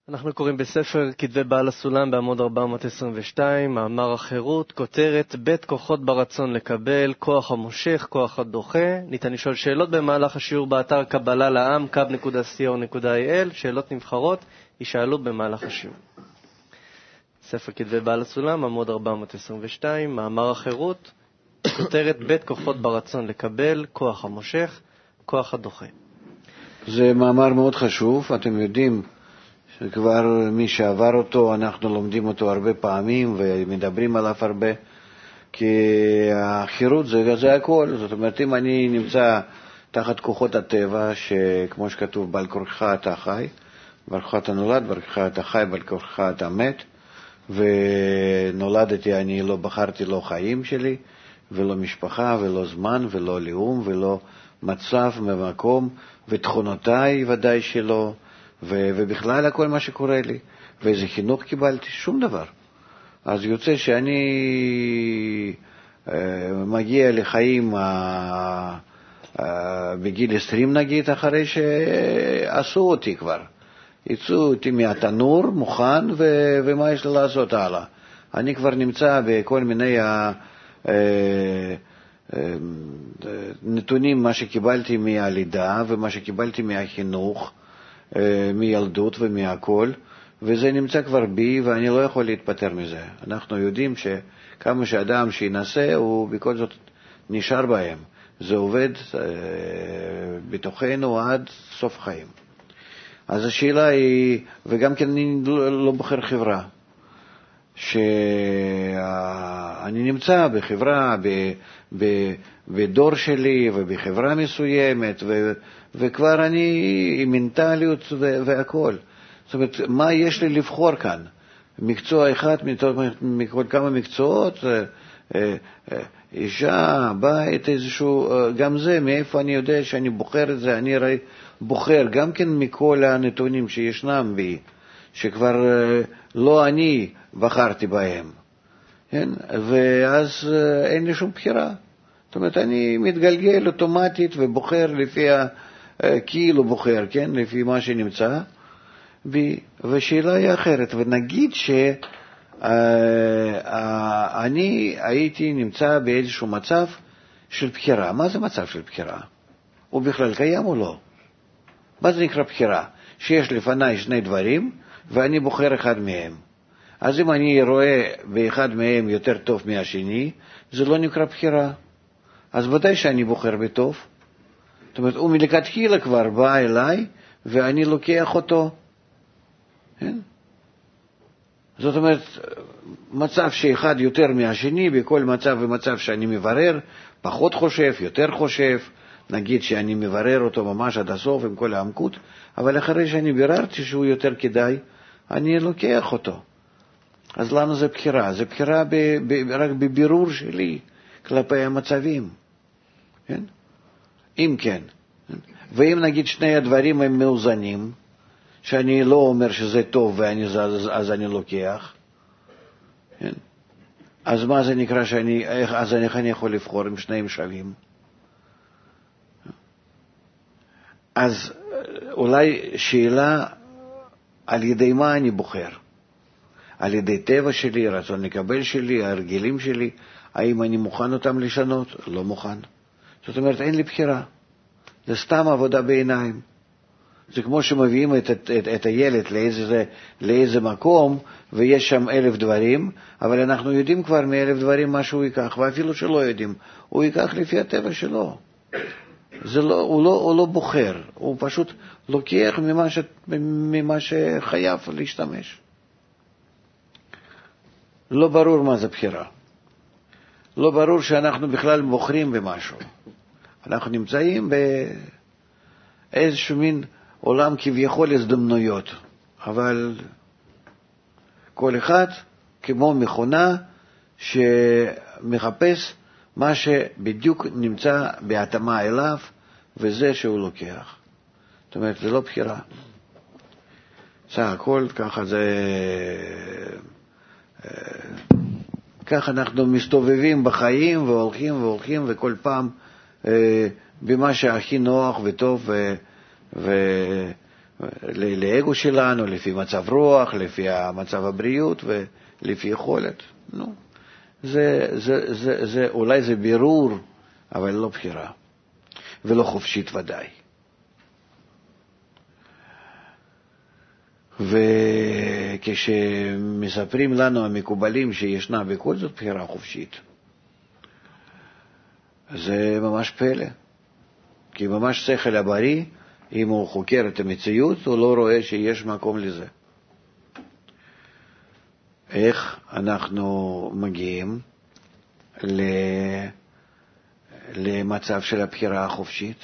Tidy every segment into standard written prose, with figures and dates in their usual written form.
אנחנו קוראים בספר כתבי בעל הסולם בעמוד 422, מאמר החירות, כותרת בית כוחות ברצון לקבל, כוח המושך, כוח הדוחה. ניתן לשאול שאלות במהלך השיעור באתר קבלה לעם, kab.co.il, שאלות נבחרות יישאלו במהלך השיעור. ספר כתבי בעל הסולם, עמוד 422, מאמר החירות, כותרת בית כוחות ברצון לקבל, כוח המושך, כוח הדוחה. זה מאמר מאוד חשוב, אתם יודעים שכבר מי שעבר אותו, אנחנו לומדים אותו הרבה פעמים ומדברים עליו הרבה, כי החירות זה הכל. זאת אומרת, אם אני נמצא תחת כוחות הטבע, שכמו שכתוב, בעל כורחך אתה חי, בעל כורחך אתה נולד, בעל כורחך אתה חי, בעל כורחך אתה מת, ונולדתי, אני לא בחרתי לא חיים שלי, ולא משפחה, ולא זמן, ולא לאום, ולא מצב ומקום, ותכונותיי ודאי שלא, ובכלל הכל מה שקורה לי, ואיזה חינוך קיבלתי, שום דבר. אז יוצא שאני מגיע לחיים בגיל 20 נגיד, אחרי שעשו אותי כבר. יצאו אותי מהתנור מוכן, ומה יש לי לעשות הלאה? אני כבר נמצא בכל מיני נתונים, מה שקיבלתי מהלידה ומה שקיבלתי מהחינוך, מילדות ומהכל, וזה נמצא כבר בי ואני לא יכול להתפטר מזה. אנחנו יודעים שכמה שאדם שינסה הוא בכל זאת נשאר בהם. זה עובד בתוכנו עד סוף חיים. אז השאלה היא, וגם כן אני לא בוחר חברה, שאני נמצא בחברה, בדור שלי ובחברה מסוימת, וכבר אני עם מנטליות והכל. זאת אומרת, מה יש לי לבחור כאן? מקצוע אחד מכל כמה מקצועות, אישה, בית, איזשהו, גם זה, מאיפה אני יודע שאני בוחר את זה? אני בוחר גם כן מכל הנתונים שישנם בי, שכבר לא אני בחרתי בהם. כן? ואז אין לי שום בחירה. זאת אומרת, אני מתגלגל אוטומטית ובוחר לפי כאילו בוחר, כן? לפי מה שנמצא. ושאלה היא אחרת, ונגיד שאני הייתי נמצא באיזשהו מצב של בחירה. מה זה מצב של בחירה? הוא בכלל קיים או לא? מה זה נקרא בחירה? שיש לפניי שני דברים ואני בוחר אחד מהם. אז אם אני רואה באחד מהם יותר טוב מהשני, זה לא נקרא בחירה. אז ודאי שאני בוחר בטוב. זאת אומרת, הוא מלכתחילה כבר בא אליי ואני לוקח אותו. כן? זאת אומרת, מצב שאחד יותר מהשני, בכל מצב ומצב שאני מברר, פחות חושב, יותר חושב, נגיד שאני מברר אותו ממש עד הסוף עם כל העמקות, אבל אחרי שאני ביררתי שהוא יותר כדאי, אני לוקח אותו. אז לנו זה בחירה? זה בחירה רק בבירור שלי כלפי המצבים. כן? אם כן. ואם נגיד שני הדברים הם מאוזנים, שאני לא אומר שזה טוב אז אני לוקח, כן? אז מה זה נקרא אז אני יכול לבחור אם שניהם שווים? אז אולי שאלה על ידי מה אני בוחר? על ידי טבע שלי, רצון לקבל שלי, ההרגלים שלי, האם אני מוכן אותם לשנות? לא מוכן. זאת אומרת, אין לי בחירה. זה סתם עבודה בעיניים. זה כמו שמביאים את הילד לאיזה מקום, ויש שם 1000 דברים, אבל אנחנו יודעים כבר מ1000 דברים מה שהוא ייקח, ואפילו שלא יודעים, הוא ייקח לפי הטבע שלו. הוא לא בוחר, הוא פשוט לוקח ממה שחייב להשתמש. לא ברור מה זה בחירה. לא ברור שאנחנו בכלל בוחרים במשהו. אנחנו נמצאים באיזשהו מין עולם כביכול הזדמנויות, אבל כל אחד כמו מכונה שמחפש מה שבדיוק נמצא בהתאמה אליו, וזה שהוא לוקח. זאת אומרת, זה לא בחירה. סך הכל ככה ככה אנחנו מסתובבים בחיים והולכים וכל פעם במה שהכי נוח וטוב לאגו שלנו, לפי מצב רוח, לפי מצב הבריאות ולפי יכולת. נו, אולי זה בירור, אבל לא בחירה, ולא חופשית ודאי. וכשמספרים לנו המקובלים שישנה בכל זאת בחירה חופשית, זה ממש פלא. כי ממש שכל הבריא, אם הוא חוקר את המציאות, הוא לא רואה שיש מקום לזה. איך אנחנו מגיעים למצב של הבחירה החופשית?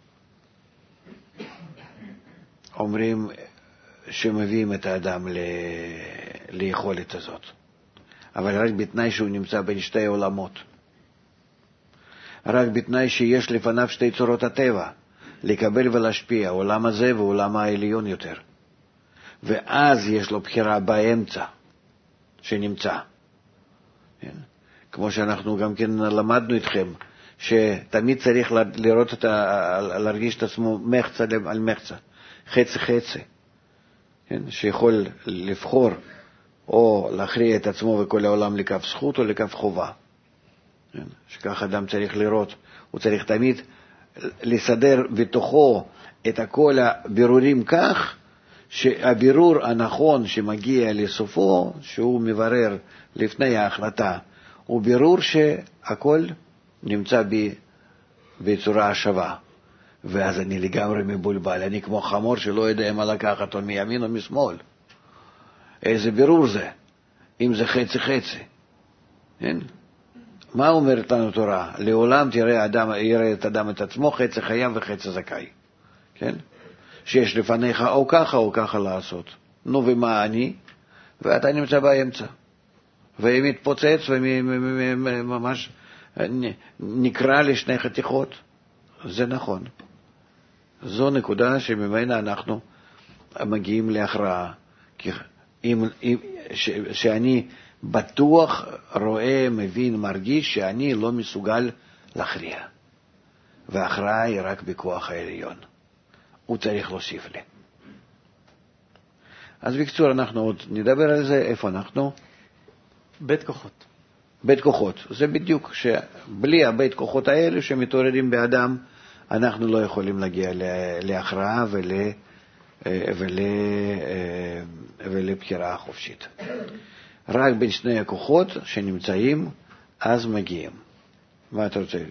אומרים שמביאים את האדם ליכולת הזאת, אבל רק בתנאי שהוא נמצא בין שתי עולמות. רק בתנאי שיש לפניו שתי צורות הטבע, לקבל ולהשפיע, העולם הזה והעולם העליון יותר. ואז יש לו בחירה באמצע, שנמצא. כמו שאנחנו גם כן למדנו איתכם, שתמיד צריך לראות להרגיש את עצמו מחצה על מחצה, חצי חצי. שיכול לבחור או להכריע את עצמו וכל העולם לכף זכות או לכף חובה. שכך אדם צריך לראות, הוא צריך תמיד לסדר בתוכו את כל הבירורים כך, שהבירור הנכון שמגיע לסופו, שהוא מברר לפני ההחלטה, הוא בירור שהכל נמצא בצורה שווה. ואז אני לגמרי מבולבל, אני כמו חמור שלא יודע מה לקחת, או מימין או משמאל. איזה בירור זה, אם זה חצי חצי. כן? מה אומרת לנו תורה? לעולם יראה את אדם את עצמו חצי חייב וחצי זכאי. כן? שיש לפניך או ככה לעשות. נו, ומה אני? ואתה נמצא באמצע. ומתפוצץ וממש נקרא לשני חתיכות. זה נכון. זו נקודה שממנה אנחנו מגיעים להכרעה. שאני בטוח רואה, מבין, מרגיש שאני לא מסוגל להכריע. וההכרעה היא רק בכוח העליון. הוא צריך להוסיף לי. אז בקצור, אנחנו עוד נדבר על זה. איפה אנחנו? בית כוחות. בית כוחות. זה בדיוק שבלי הבית כוחות האלה שמתעוררים באדם, אנחנו לא יכולים להגיע להכרעה ולבחירה החופשית. רק בין שני הכוחות שנמצאים, אז מגיעים. מה אתה רוצה?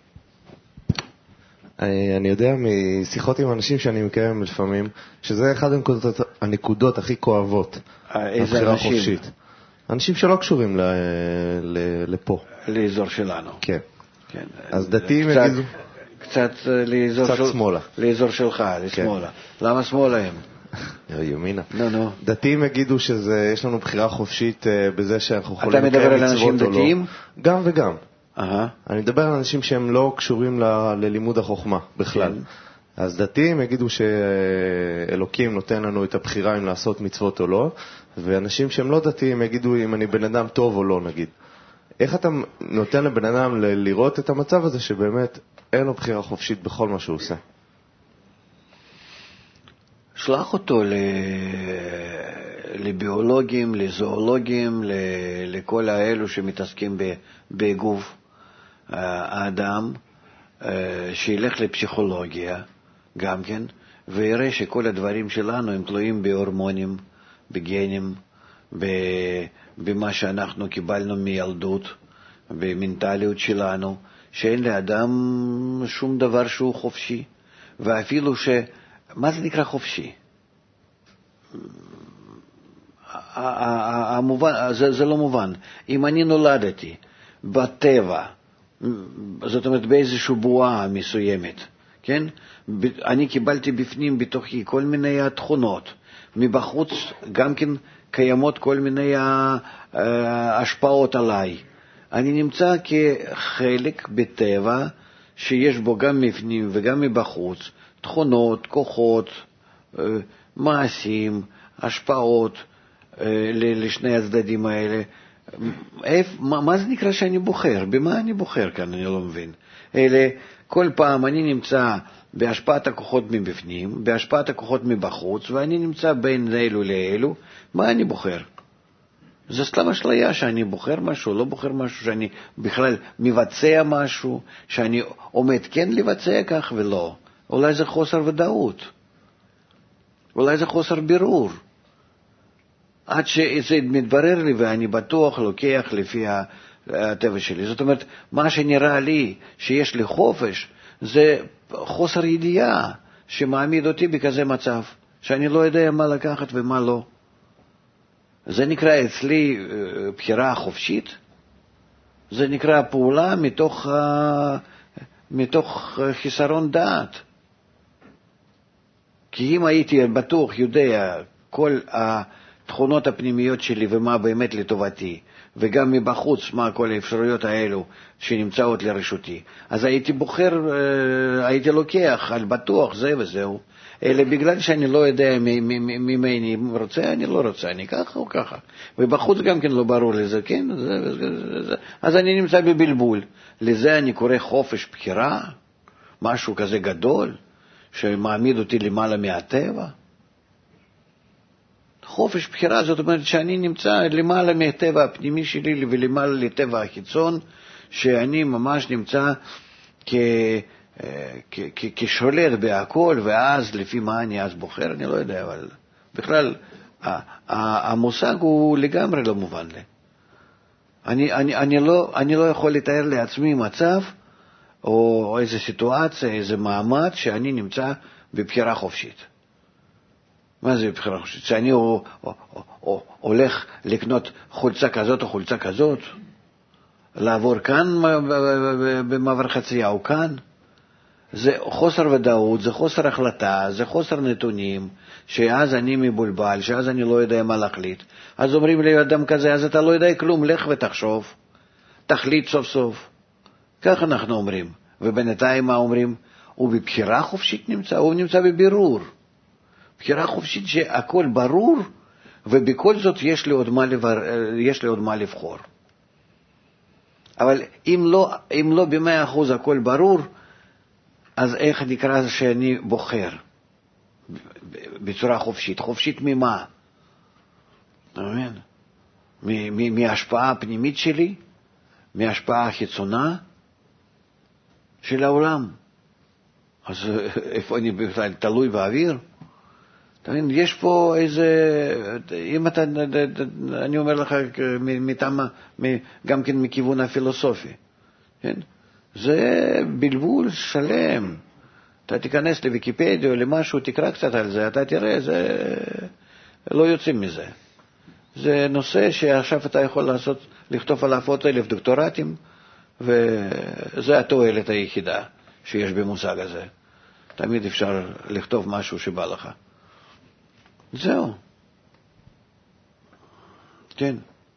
אני יודע משיחות עם אנשים שאני מקיים לפעמים, שזה אחד הנקודות הכי כואבות. איזה אנשים? חופשית. אנשים שלא קשורים לפה. לאזור שלנו. כן. כן. אז דתיים יגידו... קצת שמאלה. לאזור שלך, לשמאלה. למה שמאלה הם? ימינה. נו. דתיים יגידו שיש לנו בחירה חופשית בזה שאנחנו יכולים לקיים מצוות או לא. אתה מדבר על אנשים דתיים? גם וגם. אני מדבר על אנשים שהם לא קשורים ללימוד החוכמה בכלל. אז דתיים יגידו שאלוקים נותן לנו את הבחירה אם לעשות מצוות או לא, ואנשים שהם לא דתיים יגידו אם אני בן אדם טוב או לא, נגיד. איך אתה נותן לבן אדם לראות את המצב הזה שבאמת אין לו בחירה חופשית בכל מה שהוא עושה? שלח אותו לביולוגים, לזואולוגים, לכל האלו שמתעסקים בגוף האדם, שילך לפסיכולוגיה גם כן, ויראה שכל הדברים שלנו הם תלויים בהורמונים, בגנים, במה שאנחנו קיבלנו מילדות, במנטליות שלנו, שאין לאדם שום דבר שהוא חופשי, ואפילו מה זה נקרא חופשי? זה לא מובן. אם אני נולדתי בטבע, זאת אומרת באיזושהי בועה מסוימת, כן? אני קיבלתי בפנים בתוכי כל מיני תכונות, מבחוץ גם כן קיימות כל מיני השפעות עליי. אני נמצא כחלק בטבע שיש בו גם מפנים וגם מבחוץ, תכונות, כוחות, מעשים, השפעות לשני הצדדים האלה. מה זה נקרא שאני בוחר? במה אני בוחר כאן? אני לא מבין. כל פעם אני נמצא בהשפעת הכוחות מבפנים, בהשפעת הכוחות מבחוץ, ואני נמצא בין אלו לאלו. מה אני בוחר? זה סתם אשליה שאני בוחר משהו, לא בוחר משהו, שאני בכלל מבצע משהו, שאני עומד כן לבצע כך ולא. אולי זה חוסר ודאות, אולי זה חוסר בירור. עד שזה מתברר לי ואני בטוח לוקח לפי הטבע שלי. זאת אומרת, מה שנראה לי שיש לי חופש, זה חוסר ידיעה שמעמיד אותי בכזה מצב, שאני לא יודע מה לקחת ומה לא. זה נקרא אצלי בחירה חופשית, זה נקרא פעולה מתוך חיסרון דעת. כי אם הייתי בטוח יודע כל התכונות הפנימיות שלי ומה באמת לטובתי, וגם מבחוץ מה כל האפשרויות האלו שנמצאות לרשותי, אז הייתי בוחר, הייתי לוקח על בטוח זה וזהו. אלא בגלל שאני לא יודע ממני רוצה, אני לא רוצה, אני ככה או ככה. ובחוץ גם כן לא ברור לזה, כן? אז אני נמצא בבלבול. לזה אני קורא חופש בחירה, משהו כזה גדול, שמעמיד אותי למעלה מהטבע. חופש בחירה, זאת אומרת שאני נמצא למעלה מהטבע הפנימי שלי ולמעלה לטבע החיצון, שאני ממש נמצא כשולט בהכל, ואז לפי מה אני אז בוחר, אני לא יודע, אבל בכלל המושג הוא לגמרי לא מובן לי. אני לא יכול לתאר לעצמי מצב או איזו סיטואציה, איזה מעמד שאני נמצא בבחירה חופשית. מה זה בבחירה חופשית? שאני הולך לקנות חולצה כזאת או חולצה כזאת, לעבור כאן במעבר חצייה או כאן. זה חוסר ודאות, זה חוסר החלטה, זה חוסר נתונים, שאז אני מבולבל, שאז אני לא יודע מה להחליט. אז אומרים לי אדם כזה, אז אתה לא יודע כלום, לך ותחשוב, תחליט סוף סוף. כך אנחנו אומרים. ובינתיים מה אומרים? הוא בבחירה חופשית נמצא, הוא נמצא בבירור. בחירה חופשית שהכל ברור, ובכל זאת יש לי עוד מה לבחור. אבל אם לא ב100% הכל ברור, אז איך נקרא שאני בוחר בצורה חופשית? חופשית ממה? אתה מבין? מההשפעה הפנימית שלי? מההשפעה החיצונה של העולם? אז איפה אני בכלל תלוי באוויר? אתה מבין? יש פה איזה, אם אתה, אני אומר לך גם כן מכיוון הפילוסופי, כן? זה בלבול שלם. אתה תיכנס לוויקיפדיה או למשהו, תקרא קצת על זה, אתה תראה, זה לא יוצאים מזה. זה נושא שעכשיו אתה יכול לכתוב עליו עוד 1,000 דוקטורטים, וזה התועלת היחידה שיש במושג הזה. תמיד אפשר לכתוב משהו שבא לך. זהו. כן.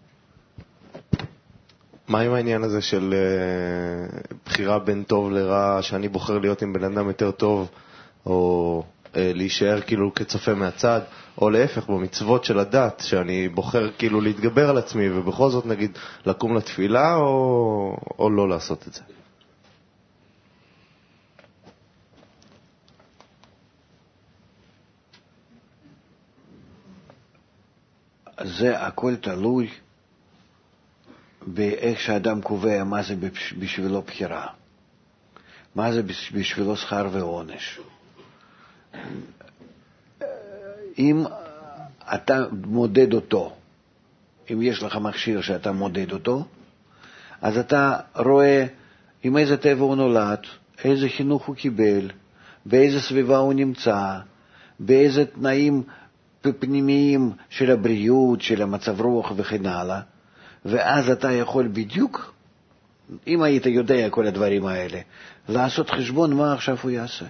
מה עם העניין הזה של בחירה בין טוב לרע, שאני בוחר להיות עם בן אדם יותר טוב, או להישאר כאילו כצופה מהצד, או להפך במצוות של הדת, שאני בוחר כאילו להתגבר על עצמי, ובכל זאת נגיד לקום לתפילה, או לא לעשות את זה? זה הכל תלוי באיך שאדם קובע מה זה בשבילו בחירה, מה זה בשבילו שכר ועונש. אם אתה מודד אותו, אם יש לך מכשיר שאתה מודד אותו, אז אתה רואה עם איזה טבע הוא נולד, איזה חינוך הוא קיבל, באיזה סביבה הוא נמצא, באיזה תנאים פנימיים של הבריאות, של המצב רוח וכן הלאה. ואז אתה יכול בדיוק, אם היית יודע כל הדברים האלה, לעשות חשבון מה עכשיו הוא יעשה.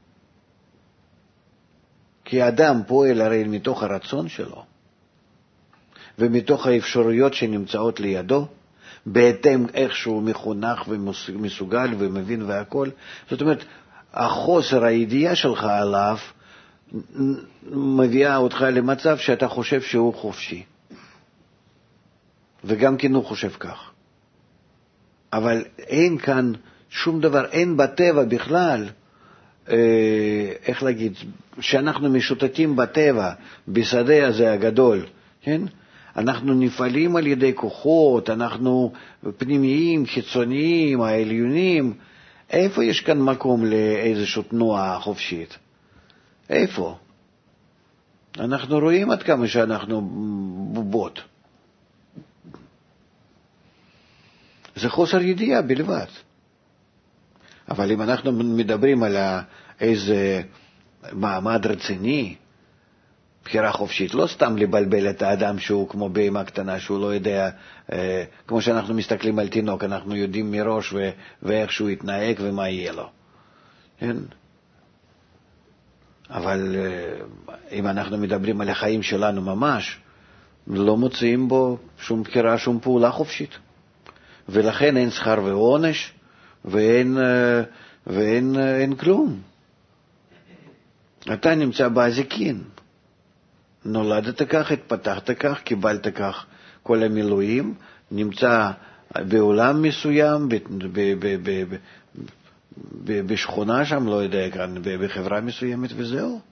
כי האדם פועל הרי מתוך הרצון שלו, ומתוך האפשרויות שנמצאות לידו, בהתאם איך שהוא מחונך ומסוגל ומבין והכל. זאת אומרת, החוסר הידיעה שלך עליו מביאה אותך למצב שאתה חושב שהוא חופשי. וגם כן הוא חושב כך. אבל אין כאן שום דבר, אין בטבע בכלל איך להגיד, שאנחנו משוטטים בטבע, בשדה הזה הגדול, כן? אנחנו נפעלים על ידי כוחות, אנחנו פנימיים, חיצוניים, העליונים. איפה יש כאן מקום לאיזושהי תנועה חופשית? איפה? אנחנו רואים עד כמה שאנחנו בובות. זה חוסר ידיעה בלבד. אבל אם אנחנו מדברים על איזה מעמד רציני, בחירה חופשית, לא סתם לבלבל את האדם שהוא כמו בהמה קטנה, שהוא לא יודע, כמו שאנחנו מסתכלים על תינוק, אנחנו יודעים מראש ואיך שהוא יתנהג ומה יהיה לו. כן? אבל אם אנחנו מדברים על החיים שלנו ממש, לא מוצאים בו שום בחירה, שום פעולה חופשית. ולכן אין שכר ועונש, ואין כלום. אתה נמצא באזיקין. נולדת כך, התפתחת כך, קיבלת כך כל המילואים, נמצא בעולם מסוים, בשכונה שם, לא יודע, כאן, בחברה מסוימת, וזהו.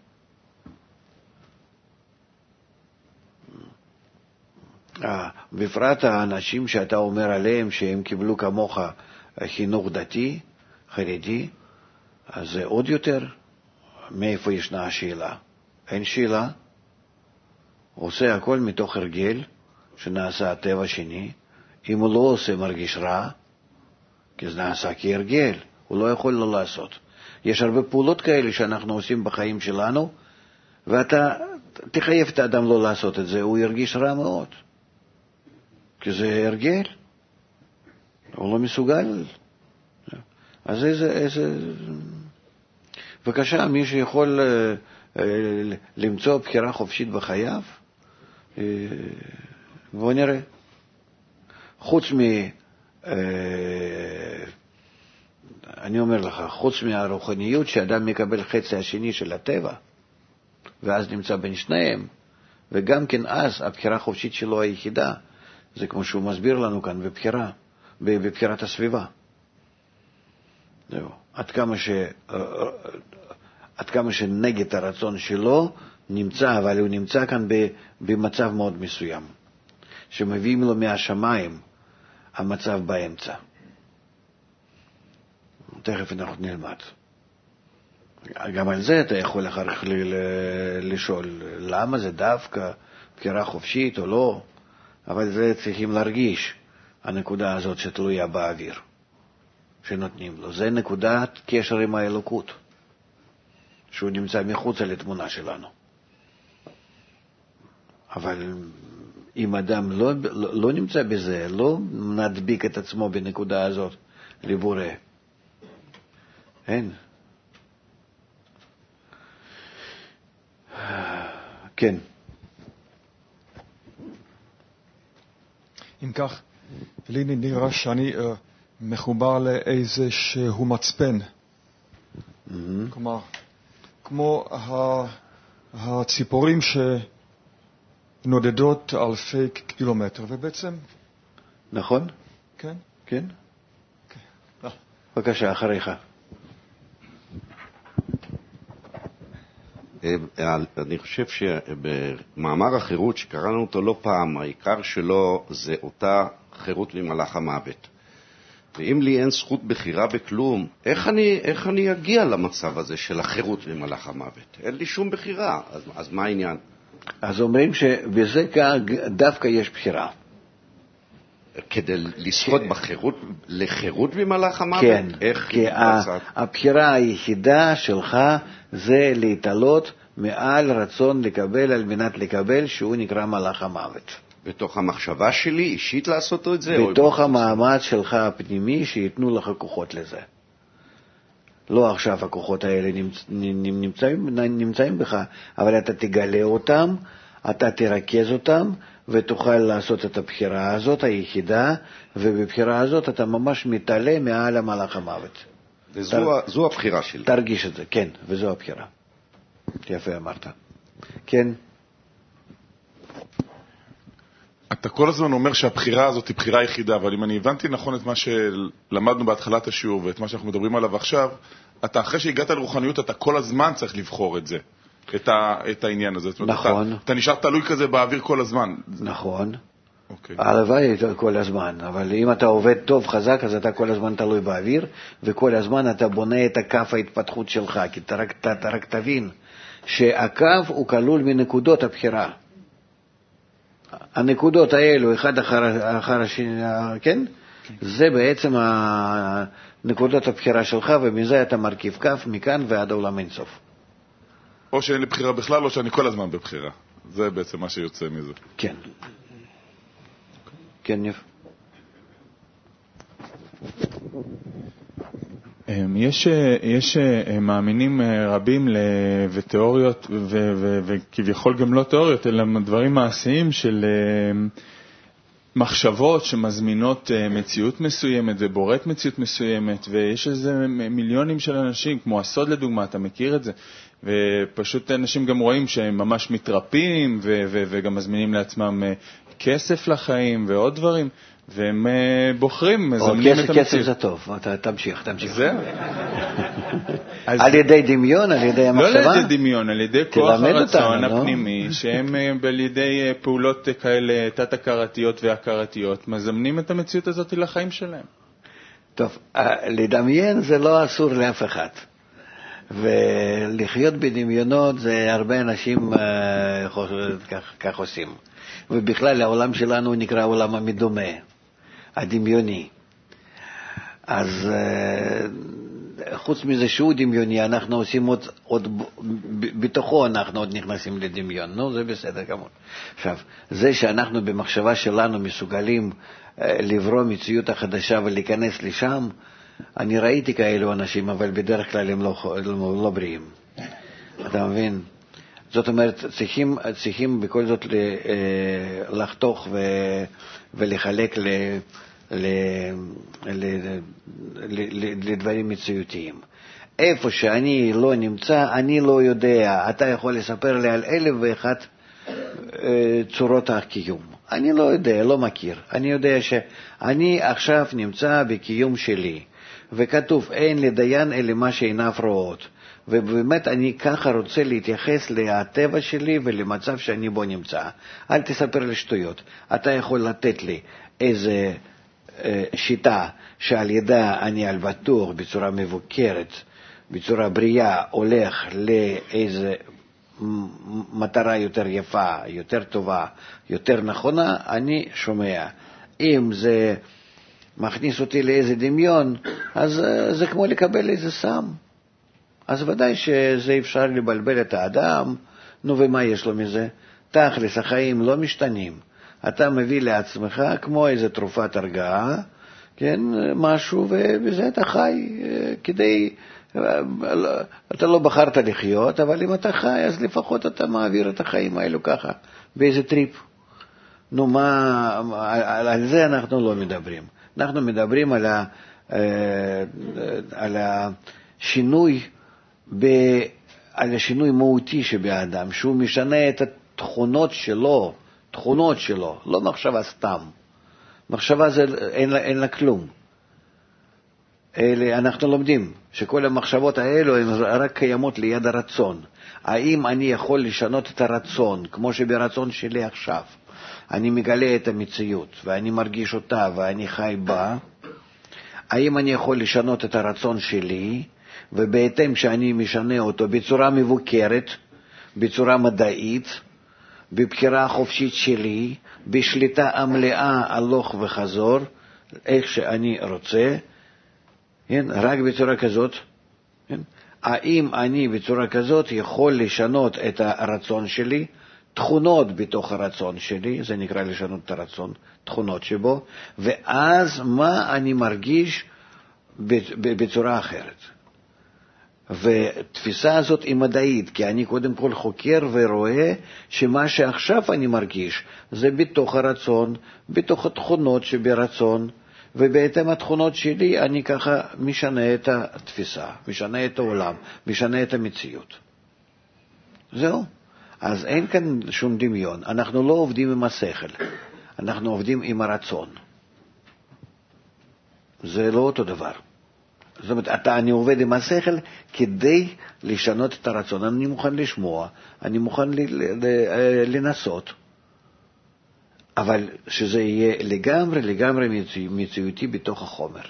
בפרט האנשים שאתה אומר עליהם שהם קיבלו כמוך חינוך דתי, חרדי, אז זה עוד יותר. מאיפה ישנה השאלה? אין שאלה. עושה הכל מתוך הרגל שנעשה הטבע שני. אם הוא לא עושה מרגיש רע, כי זה נעשה כהרגל, הוא לא יכול לא לעשות. יש הרבה פעולות כאלה שאנחנו עושים בחיים שלנו, ואתה תחייב את האדם לא לעשות את זה, הוא ירגיש רע מאוד. כי זה הרגל. הוא לא מסוגל. אז איזה... בבקשה, מי שיכול למצוא בחירה חופשית בחייו, בוא נראה. חוץ אני אומר לך, חוץ מהרוחניות שאדם מקבל חצי השני של הטבע, ואז נמצא בין שניהם, וגם כן אז הבחירה החופשית שלו היחידה, זה כמו שהוא מסביר לנו כאן בבחירת הסביבה. זהו. עד כמה שנגד הרצון שלו נמצא, אבל הוא נמצא כאן במצב מאוד מסוים, שמביאים לו מהשמיים המצב באמצע. תכף אנחנו נלמד. גם על זה אתה יכול אחר לשאול, למה זה דווקא בחירה חופשית או לא, אבל זה צריכים להרגיש, הנקודה הזאת שתלויה באוויר, שנותנים לו. זה נקודת קשר עם האלוקות, שהוא נמצא מחוץ לתמונה שלנו. אבל אם אדם לא נמצא בזה, לא נדביק את עצמו בנקודה הזאת לבורא, אין. כן. אם כך, לי נראה שאני מחובר לאיזשהו מצפן. כלומר, כמו הציפורים שנודדות אלפי קילומטר, ובעצם... נכון? כן? כן. בבקשה, אחריך. אני חושב שבמאמר החירות שקראנו אותו לא פעם, העיקר שלו זה אותה חירות ממלאך המוות. ואם לי אין זכות בחירה בכלום, איך אני אגיע למצב הזה של החירות ממלאך המוות? אין לי שום בחירה, אז מה העניין? אז אומרים שבזה דווקא יש בחירה. כדי לזכות בחירות, לחירות ממלאך המוות? כן, כי הבחירה היחידה שלך זה להתעלות מעל רצון לקבל על מנת לקבל, שהוא נקרא מלאך המוות. בתוך המחשבה שלי, אישית לעשות את זה? בתוך המאמץ שלך הפנימי, שיתנו לך כוחות לזה. לא עכשיו הכוחות האלה נמצאים בך, אבל אתה תגלה אותם, אתה תרכז אותם, ותוכל לעשות את הבחירה הזאת היחידה, ובבחירה הזאת אתה ממש מתעלה מעל המלאך המוות. וזו הבחירה שלי. תרגיש את זה, כן, וזו הבחירה. יפה אמרת. כן. אתה כל הזמן אומר שהבחירה הזאת היא בחירה יחידה, אבל אם אני הבנתי נכון את מה שלמדנו בהתחלת השיעור ואת מה שאנחנו מדברים עליו עכשיו, אתה אחרי שהגעת לרוחניות, אתה כל הזמן צריך לבחור את זה, את העניין הזה. נכון. אתה נשאר תלוי כזה באוויר כל הזמן. נכון. אוקיי. הלוואי כל הזמן, אבל אם אתה עובד טוב, חזק, אז אתה כל הזמן תלוי באוויר, וכל הזמן אתה בונה את הקו ההתפתחות שלך, כי אתה רק תבין שהקו הוא כלול מנקודות הבחירה. הנקודות האלו, אחד אחר השני, כן? זה בעצם נקודות הבחירה שלך, ומזה אתה מרכיב קו מכאן ועד העולם אינסוף. או שאין לי בחירה בכלל, או שאני כל הזמן בבחירה. זה בעצם מה שיוצא מזה. כן. כן, ניב. יש מאמינים רבים ותיאוריות, וכביכול גם לא תיאוריות, אלא דברים מעשיים של מחשבות שמזמינות מציאות מסוימת ובוראת מציאות מסוימת, ויש איזה מיליונים של אנשים, כמו הסוד לדוגמה, אתה מכיר את זה, ופשוט אנשים גם רואים שהם ממש מתרפים וגם מזמינים לעצמם כסף לחיים ועוד דברים, והם בוחרים, מזמנים את המציאות. כסף זה טוב, תמשיך. זהו. על ידי דמיון, על ידי המחשבה? לא על ידי דמיון, על ידי כוח הרצון הפנימי, שהם על ידי פעולות כאלה תת-הכרתיות והכרתיות, מזמנים את המציאות הזאת לחיים שלהם. טוב, לדמיין זה לא אסור לאף אחד. ולחיות בדמיונות זה הרבה אנשים כך עושים. ובכלל העולם שלנו נקרא העולם המדומה, הדמיוני. אז חוץ מזה שהוא דמיוני, אנחנו עושים עוד בתוכו אנחנו עוד נכנסים לדמיון. נו, זה בסדר כמובן. עכשיו, זה שאנחנו במחשבה שלנו מסוגלים לברוא מציאות החדשה ולהיכנס לשם, אני ראיתי כאלו אנשים, אבל בדרך כלל הם לא בריאים. אתה מבין? זאת אומרת, צריכים בכל זאת לחתוך ולחלק לדברים מציאותיים. איפה שאני לא נמצא, אני לא יודע. אתה יכול לספר לי על 1,001 צורות הקיום. אני לא יודע, לא מכיר. אני יודע שאני עכשיו נמצא בקיום שלי, וכתוב אין לדיין אלא מה שעיניו רואות. ובאמת אני ככה רוצה להתייחס לטבע שלי ולמצב שאני בו נמצא. אל תספר לי שטויות. אתה יכול לתת לי איזה שיטה שעל ידה אני על בטוח בצורה מבוקרת, בצורה בריאה, הולך לאיזה מטרה יותר יפה, יותר טובה, יותר נכונה, אני שומע. אם זה מכניס אותי לאיזה דמיון, אז זה כמו לקבל איזה סם. אז ודאי שזה אפשר לבלבל את האדם. נו, ומה יש לו מזה? תכלס, החיים לא משתנים. אתה מביא לעצמך כמו איזה תרופת הרגעה, כן, משהו, ובזה אתה חי כדי, אתה לא בחרת לחיות, אבל אם אתה חי, אז לפחות אתה מעביר את החיים האלו ככה, באיזה טריפ. נו, על זה אנחנו לא מדברים. אנחנו מדברים על השינוי, על השינוי מהותי שבאדם, שהוא משנה את התכונות שלו, לא מחשבה סתם. מחשבה זה, אין לה כלום. אנחנו לומדים שכל המחשבות האלו הן רק קיימות ליד הרצון. האם אני יכול לשנות את הרצון, כמו שברצון שלי עכשיו, אני מגלה את המציאות, ואני מרגיש אותה, ואני חי בה? האם אני יכול לשנות את הרצון שלי, ובהתאם שאני משנה אותו בצורה מבוקרת, בצורה מדעית, בבחירה החופשית שלי, בשליטה המלאה הלוך וחזור, איך שאני רוצה, כן? רק בצורה כזאת. כן? האם אני בצורה כזאת יכול לשנות את הרצון שלי, תכונות בתוך הרצון שלי, זה נקרא לשנות את הרצון, תכונות שבו, ואז מה אני מרגיש בצורה אחרת. ותפיסה הזאת היא מדעית, כי אני קודם כל חוקר ורואה שמה שעכשיו אני מרגיש זה בתוך הרצון, בתוך התכונות שברצון, ובהתאם התכונות שלי אני ככה משנה את התפיסה, משנה את העולם, משנה את המציאות. זהו. אז אין כאן שום דמיון. אנחנו לא עובדים עם השכל, אנחנו עובדים עם הרצון. זה לא אותו דבר. זאת אומרת, אני עובד עם השכל כדי לשנות את הרצון. אני מוכן לשמוע, אני מוכן לנסות, אבל שזה יהיה לגמרי מציאותי בתוך החומר.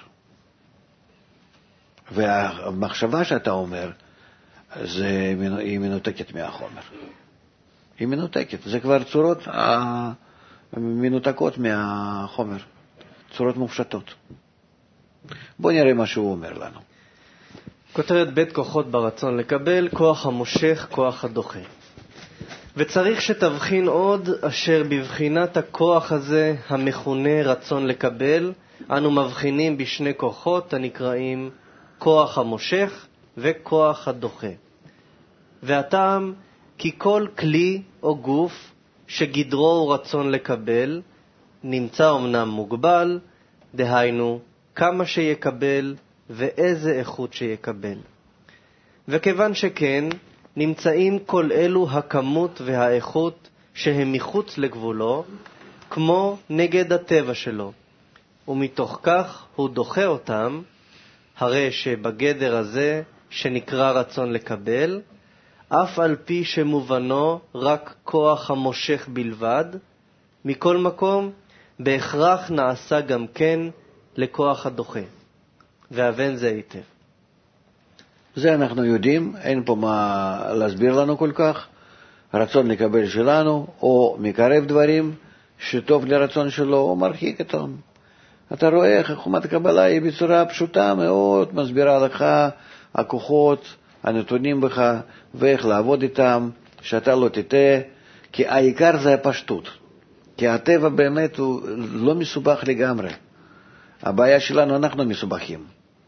והמחשבה שאתה אומר, היא מנותקת מהחומר. היא מנותקת. זה כבר צורות מנותקות מהחומר. צורות מופשטות. בוא נראה מה שהוא אומר לנו. כותרת בית כוחות ברצון לקבל, כוח המושך, כוח הדוחה. וצריך שתבחין עוד אשר בבחינת הכוח הזה המכונה רצון לקבל, אנו מבחינים בשני כוחות הנקראים כוח המושך וכוח הדוחה. והטעם כי כל כלי או גוף שגדרו הוא רצון לקבל, נמצא אמנם מוגבל, דהיינו כמה שיקבל ואיזה איכות שיקבל. וכיוון שכן, נמצאים כל אלו הכמות והאיכות שהם מחוץ לגבולו, כמו נגד הטבע שלו, ומתוך כך הוא דוחה אותם, הרי שבגדר הזה שנקרא רצון לקבל, אף על פי שמובנו רק כוח המושך בלבד, מכל מקום בהכרח נעשה גם כן לכוח הדוחה. והבן זה היטב. זה אנחנו יודעים, אין פה מה להסביר לנו כל כך. רצון לקבל שלנו, או מקרב דברים שטוב לרצון שלו, או מרחיק אותם. אתה רואה איך חוכמת הקבלה היא בצורה פשוטה מאוד, מסבירה לך הכוחות, הנתונים בך, ואיך לעבוד איתם, שאתה לא תטעה, כי העיקר זה הפשטות. כי הטבע באמת הוא לא מסובך לגמרי. הבעיה שלנו, אנחנו מסובכים.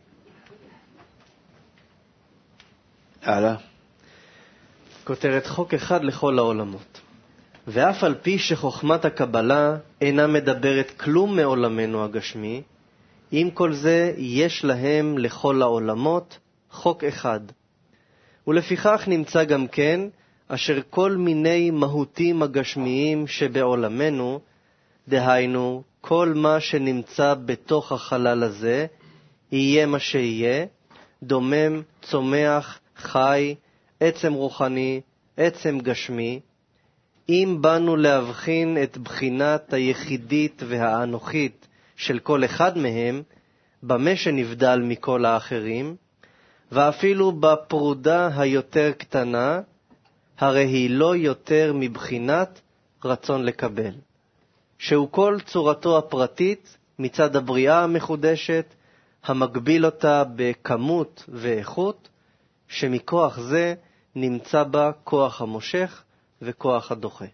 הלאה. כותרת חוק אחד לכל העולמות. ואף על פי שחוכמת הקבלה אינה מדברת כלום מעולמנו הגשמי, עם כל זה יש להם לכל העולמות חוק אחד. ולפיכך נמצא גם כן אשר כל מיני מהותים הגשמיים שבעולמנו, דהיינו כל מה שנמצא בתוך החלל הזה, יהיה מה שיהיה, דומם, צומח, חי, עצם רוחני, עצם גשמי, אם באנו להבחין את בחינת היחידית והאנוכית של כל אחד מהם, במה שנבדל מכל האחרים, ואפילו בפרודה היותר קטנה, הרי היא לא יותר מבחינת רצון לקבל, שהוא כל צורתו הפרטית מצד הבריאה המחודשת, המגביל אותה בכמות ואיכות, שמכוח זה נמצא בה כוח המושך וכוח הדוחה.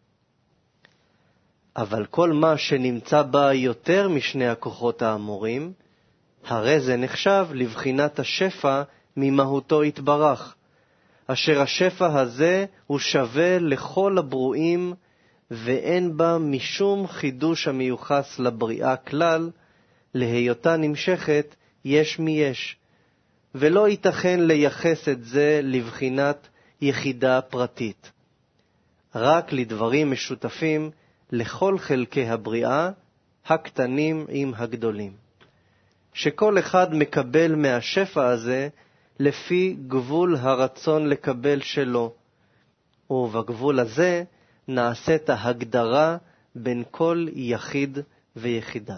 אבל כל מה שנמצא בה יותר משני הכוחות האמורים, הרי זה נחשב לבחינת השפע ממהותו יתברך, אשר השפע הזה הוא שווה לכל הברואים, ואין בה משום חידוש המיוחס לבריאה כלל, להיותה נמשכת יש מי יש, ולא ייתכן לייחס את זה לבחינת יחידה פרטית. רק לדברים משותפים לכל חלקי הבריאה, הקטנים עם הגדולים. שכל אחד מקבל מהשפע הזה לפי גבול הרצון לקבל שלו, ובגבול הזה נעשית ההגדרה בין כל יחיד ויחידה.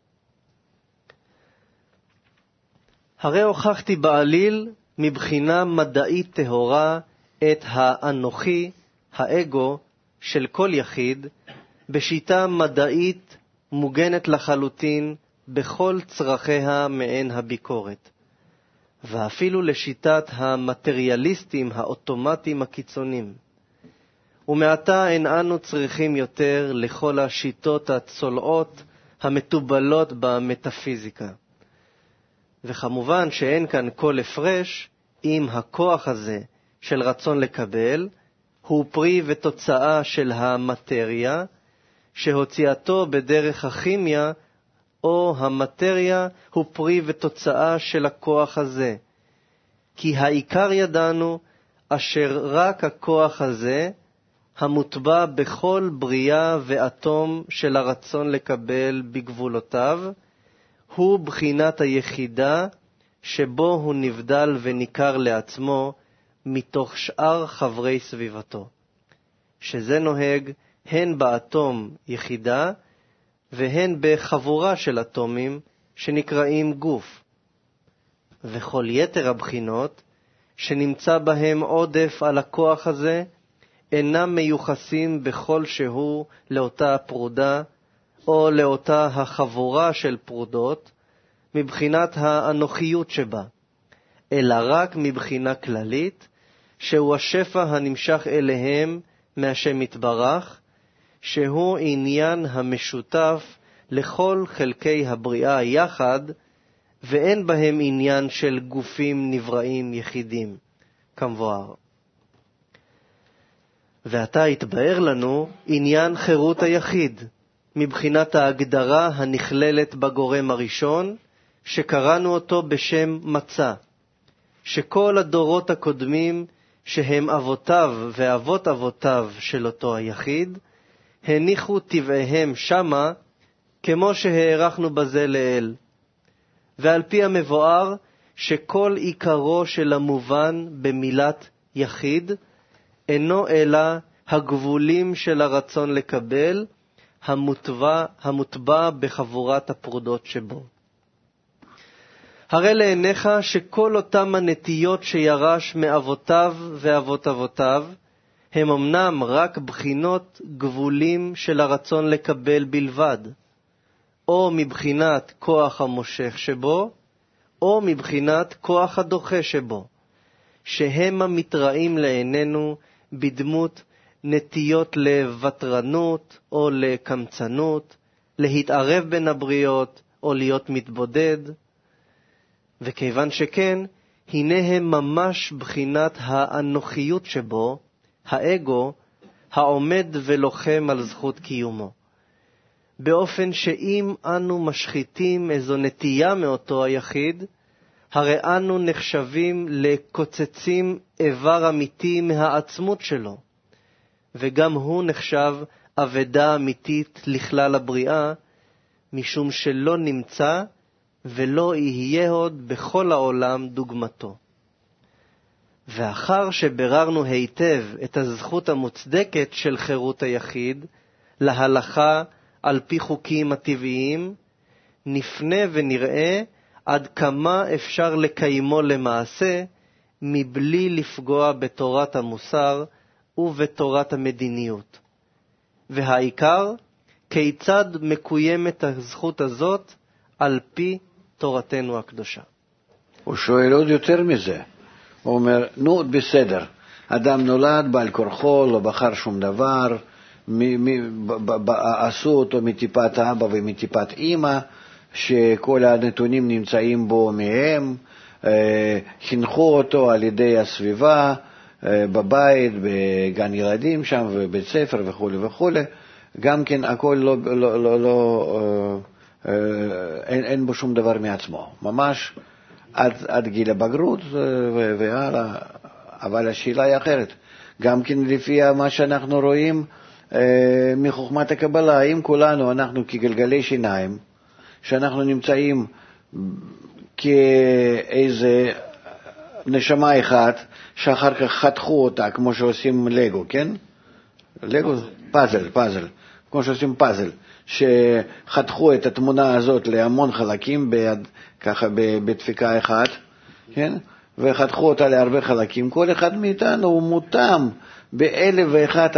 הרי הוכחתי בעליל מבחינה מדעית טהורה את האנוכי, האגו של כל יחיד, בשיטה מדעית מוגנת לחלוטין בכל צרכיה מעין הביקורת. ואפילו לשיטת המטריאליסטים האוטומטיים הקיצונים. ומעתה אין אנו צריכים יותר לכל השיטות הצולעות המטובלות במטאפיזיקה. וכמובן שאין כאן כל הפרש אם הכוח הזה של רצון לקבל הוא פרי ותוצאה של המטריה, שהוציאתו בדרך הכימיה, או המטריה הוא פרי ותוצאה של הכוח הזה. כי העיקר ידענו אשר רק הכוח הזה, המוטבע בכל בריאה ואטום של הרצון לקבל בגבולותיו, הוא בחינת היחידה שבו הוא נבדל וניכר לעצמו מתוך שאר חברי סביבתו, שזה נוהג הן באטום יחידה והן בחבורה של אטומים שנקראים גוף, וכל יתר הבחינות שנמצא בהם עודף על הכוח הזה אינם מיוחסים בכל שהוא לאותה פרודה או לאותה החבורה של פרודות מבחינת האנוכיות שבה, אלא רק מבחינה כללית, שהוא השפע הנמשך אליהם מהשם יתברך, שהוא עניין המשותף לכל חלקי הבריאה יחד, ואין בהם עניין של גופים נבראים יחידים, כמבואר. ועתה התבאר לנו עניין חירות היחיד, מבחינת ההגדרה הנכללת בגורם הראשון, שקראנו אותו בשם מצא, שכל הדורות הקודמים, שהם אבותיו ואבות אבותיו של אותו היחיד, הניחו טבעיהם שמה, כמו שהערכנו בזה לאל. ועל פי המבואר, שכל עיקרו של המובן במילת יחיד, אינו אלא הגבולים של הרצון לקבל, המוטבע בחבורת הפרודות שבו. הרי לעיניך שכל אותם הנטיות שירש מאבותיו ואבות אבותיו, הם אמנם רק בחינות גבולים של הרצון לקבל בלבד, או מבחינת כוח המושך שבו, או מבחינת כוח הדוחה שבו, שהם המתראים לעינינו בדמות נטיות לוותרנות או לקמצנות, להתערב בין הבריות או להיות מתבודד. וכיוון שכן, הנה הם ממש בחינת האנוכיות שבו, האגו, העומד ולוחם על זכות קיומו. באופן שאם אנו משחיתים איזו נטייה מאותו היחיד, הרי אנו נחשבים לקוצצים איבר אמיתי מהעצמות שלו, וגם הוא נחשב אבדה אמיתית לכלל הבריאה, משום שלא נמצא ולא יהיה עוד בכל העולם דוגמתו. ואחר שבררנו היטב את הזכות המוצדקת של חירות היחיד להלכה על פי חוקים הטבעיים, נפנה ונראה עד כמה אפשר לקיימו למעשה מבלי לפגוע בתורת המוסר ובתורת המדיניות. והעיקר, כיצד מקוימת הזכות הזאת על פי תורתנו הקדושה. הוא שואל עוד יותר מזה. הוא אומר, נו, בסדר, אדם נולד בעל כורחו, לא בחר שום דבר, עשו אותו מטיפת אבא ומטיפת אמא, שכל הנתונים נמצאים בו מהם, חינכו אותו על ידי הסביבה, בבית, בגן ילדים שם, ובית ספר וכו' וכו'. גם כן הכל אין בו שום דבר מעצמו, ממש עד גיל הבגרות והלאה. אבל השאלה היא אחרת, גם כן לפי מה שאנחנו רואים מחוכמת הקבלה, האם כולנו, אנחנו כגלגלי שיניים, שאנחנו נמצאים כאיזה נשמה אחת, שאחר כך חתכו אותה, כמו שעושים לגו, כן? לגו, פאזל, כמו שעושים פאזל, שחתכו את התמונה הזאת להמון חלקים, ככה בדפיקה אחת, כן? וחתכו אותה להרבה חלקים. כל אחד מאיתנו הוא מותאם באלף ואחת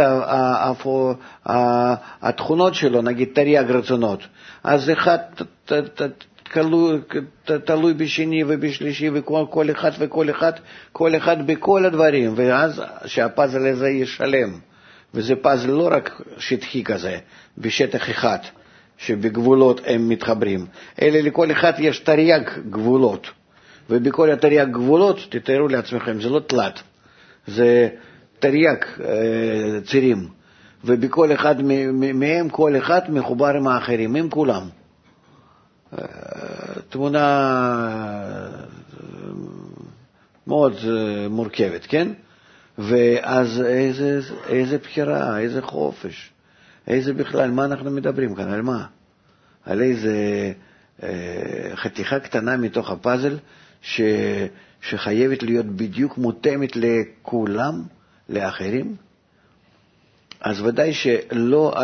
התכונות שלו, נגיד תרי"ג רצונות. אז אחד תלוי בשני ובשלישי, וכל אחד בכל הדברים, ואז שהפאזל הזה ישלם. וזה פאזל לא רק שטחי כזה, בשטח אחד, שבגבולות הם מתחברים, אלא לכל אחד יש תרי"ג גבולות. ובכל התרי"ג גבולות, תתארו לעצמכם, זה לא תלת, זה תרי"ג צירים, ובכל אחד מהם, כל אחד מחובר עם האחרים, עם כולם. תמונה מאוד מורכבת, כן? ואז איזה בחירה, איזה חופש, איזה בכלל, מה אנחנו מדברים כאן, על מה? על איזה חתיכה קטנה מתוך הפאזל, שחייבת להיות בדיוק מותאמת לכולם, לאחרים, אז ודאי שלא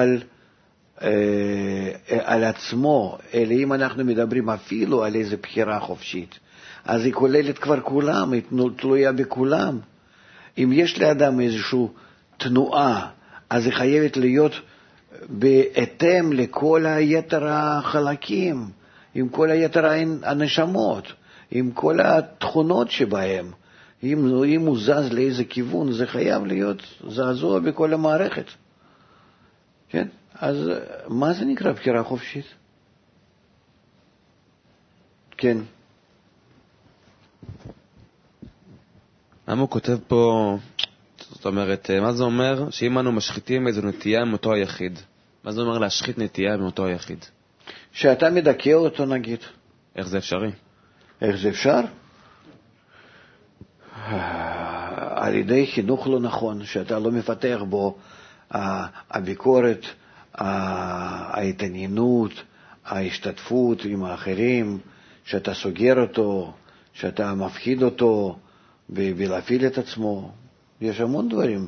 על עצמו, אלא אם אנחנו מדברים אפילו על איזו בחירה חופשית, אז היא כוללת כבר כולם, היא תלויה בכולם. אם יש לאדם איזושהי תנועה, אז היא חייבת להיות בהתאם לכל היתר החלקים, עם כל היתר הנשמות, עם כל התכונות שבהם. אם הוא זז לאיזה כיוון, זה חייב להיות זעזוע בכל המערכת. כן? אז מה זה נקרא בחירה חופשית? כן. למה הוא כותב פה, זאת אומרת, מה זה אומר? שאם אנו משחיתים איזו נטייה מאותו היחיד. מה זה אומר להשחית נטייה מאותו היחיד? שאתה מדכא אותו, נגיד. איך זה אפשרי? איך זה אפשר? על ידי חינוך לא נכון, שאתה לא מפתח בו הביקורת, ההתעניינות, ההשתתפות עם האחרים, שאתה סוגר אותו, שאתה מפחיד אותו בלהפעיל את עצמו. יש המון דברים.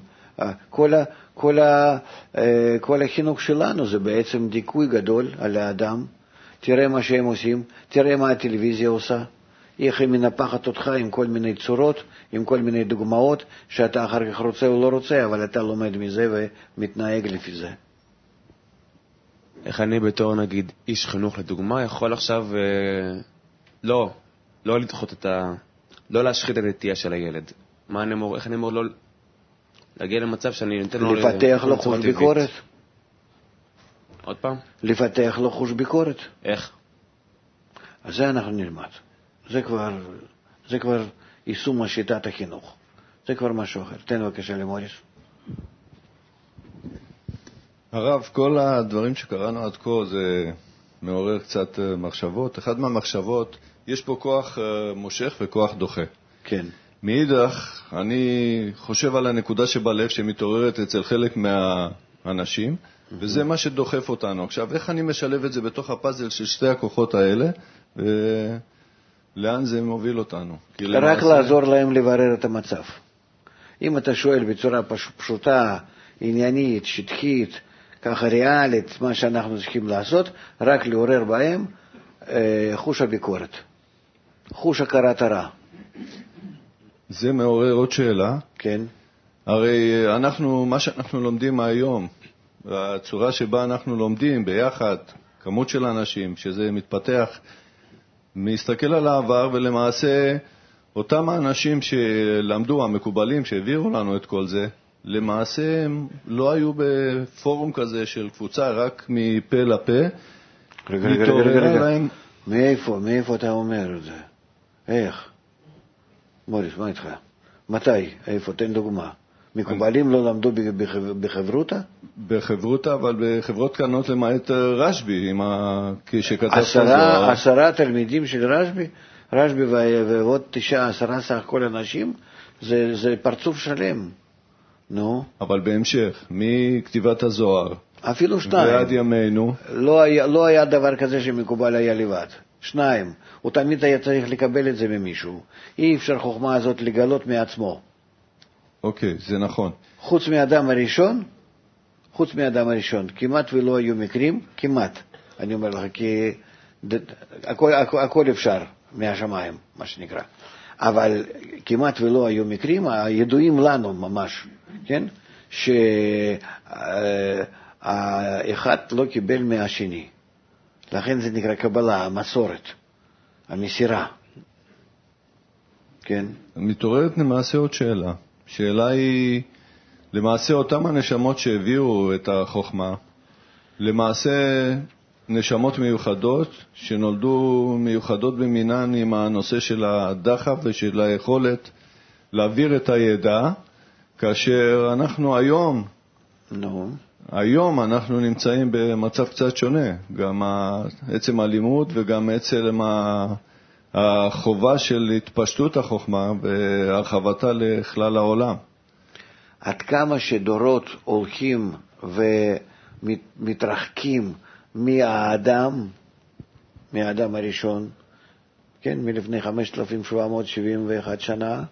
כל החינוך שלנו זה בעצם דיכוי גדול על האדם. תראה מה שהם עושים, תראה מה הטלוויזיה עושה, איך היא מנפחת אותך עם כל מיני צורות, עם כל מיני דוגמאות, שאתה אחר כך רוצה או לא רוצה, אבל אתה לומד מזה ומתנהג לפי זה. איך אני בתור, נגיד, איש חינוך לדוגמה, יכול עכשיו לא לדחות לא להשחית את הנטייה של הילד. איך אני אמור לא להגיע למצב שאני נותן לו לפתח לו חוש ביקורת. עוד פעם? לפתח לו חוש ביקורת. איך? אז זה אנחנו נלמד. זה כבר יישום שיטת החינוך. זה כבר משהו אחר. תן בבקשה למוריס. הרב, כל הדברים שקראנו עד כה זה מעורר קצת מחשבות. אחד מהמחשבות, יש פה כוח מושך וכוח דוחה. כן. מאידך, אני חושב על הנקודה שבלב שמתעוררת אצל חלק מהאנשים, וזה מה שדוחף אותנו. עכשיו, איך אני משלב את זה בתוך הפאזל של שתי הכוחות האלה, ולאן זה מוביל אותנו? רק לעזור להם לברר את המצב. אם אתה שואל בצורה פשוטה, עניינית, שטחית, ככה ריאלית, מה שאנחנו צריכים לעשות, רק לעורר בהם חוש הביקורת, חוש הכרת הרע. זה מעורר עוד שאלה. כן. הרי מה שאנחנו לומדים היום, הצורה שבה אנחנו לומדים ביחד, כמות של אנשים, שזה מתפתח, מסתכל על העבר, ולמעשה אותם האנשים שלמדו, המקובלים שהעבירו לנו את כל זה, למעשה הם לא היו בפורום כזה של קבוצה, רק מפה לפה. רגע. מאיפה אתה אומר את זה? איך? מוריס, מה איתך? מתי? איפה? תן דוגמה. מקובלים לא למדו בחברותה? בחברותה, אבל בחברות קטנות למעט רשב"י, שכתב את זה. 10 תלמידים של רשב"י ועוד 10 סך כל אנשים, זה פרצוף שלם. נו. אבל בהמשך, מכתיבת הזוהר. אפילו 2. ועד ימינו. לא היה דבר כזה שמקובל היה לבד. 2. הוא תמיד היה צריך לקבל את זה ממישהו. אי אפשר חוכמה הזאת לגלות מעצמו. אוקיי, זה נכון. חוץ מהאדם הראשון, כמעט ולא היו מקרים, כמעט. אני אומר לך, כי הכל אפשר מהשמיים, מה שנקרא. אבל כמעט ולא היו מקרים, הידועים לנו ממש, כן? שהאחד לא קיבל מהשני. לכן זה נקרא קבלה, המסורת, המסירה. כן? מתעוררת למעשה עוד שאלה. שאלה היא, למעשה אותם הנשמות שהביאו את החוכמה, למעשה נשמות מיוחדות, שנולדו מיוחדות במינן עם הנושא של הדחף ושל היכולת להעביר את הידע, כאשר אנחנו היום אנחנו נמצאים במצב קצת שונה, גם עצם הלימוד וגם עצם החובה של התפשטות החוכמה והרחבתה לכלל העולם. עד כמה שדורות הולכים ומתרחקים מהאדם הראשון, כן, מלפני 5,771 שנה.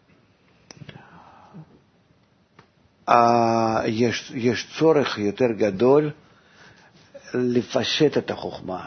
יש צורך יותר גדול לפשט את החוכמה,